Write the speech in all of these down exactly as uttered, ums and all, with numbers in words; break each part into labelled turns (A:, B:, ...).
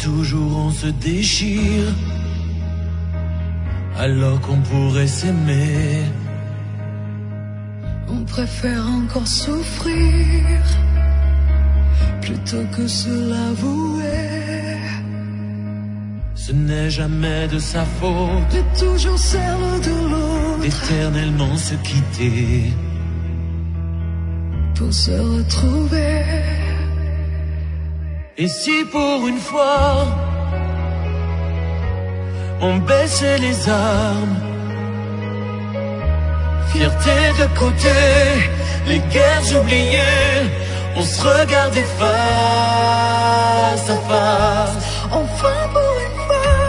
A: toujours on se déchire, alors qu'on pourrait s'aimer.
B: On préfère encore souffrir plutôt que se l'avouer.
A: Ce n'est jamais de sa faute,
B: mais toujours celle de l'autre,
A: d'éternellement se quitter
B: pour se retrouver.
A: Et si pour une fois on baissait les armes, fierté de côté, les guerres oubliées, on se regardait face à face.
B: Enfin pour une fois,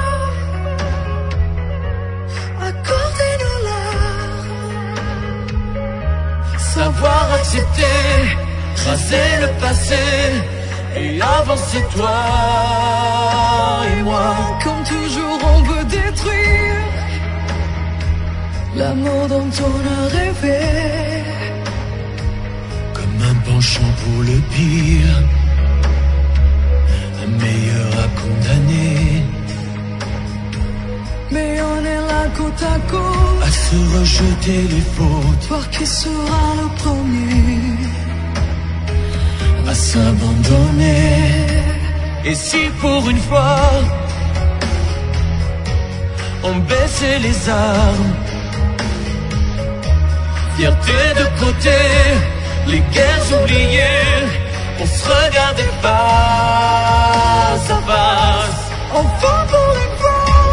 B: accorder nos larmes,
A: savoir accepter, tracer le passé et avancer toi et moi.
B: Comme toujours on veut détruire l'amour dont on a rêvé,
A: comme un penchant pour le pire, un meilleur à condamner.
B: Mais on est là côte à côte,
A: à se rejeter les fautes,
B: voir qui sera le premier
A: à s'abandonner. Et si pour une fois on baissait les armes, fierté de côté, les guerres oubliées, on se regardait face à face.
B: Enfin pour une fois,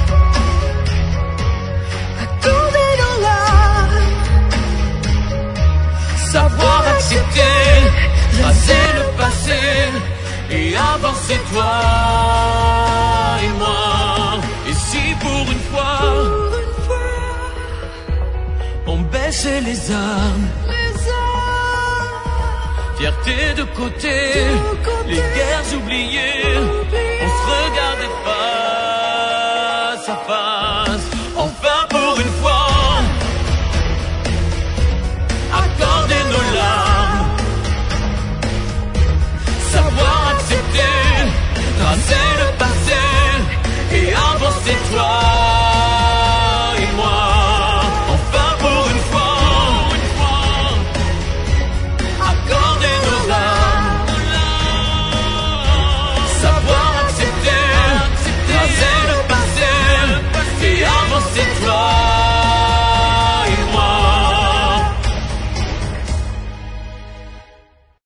B: accorder nos larmes,
A: savoir accepter, tracer le passé et avancer toi et moi. Et si pour une fois,
B: pour une fois
A: on baissait les armes,
B: les armes,
A: fierté de côté,
B: de côté,
A: les guerres oubliées,
B: oubliées,
A: on se regardait pas.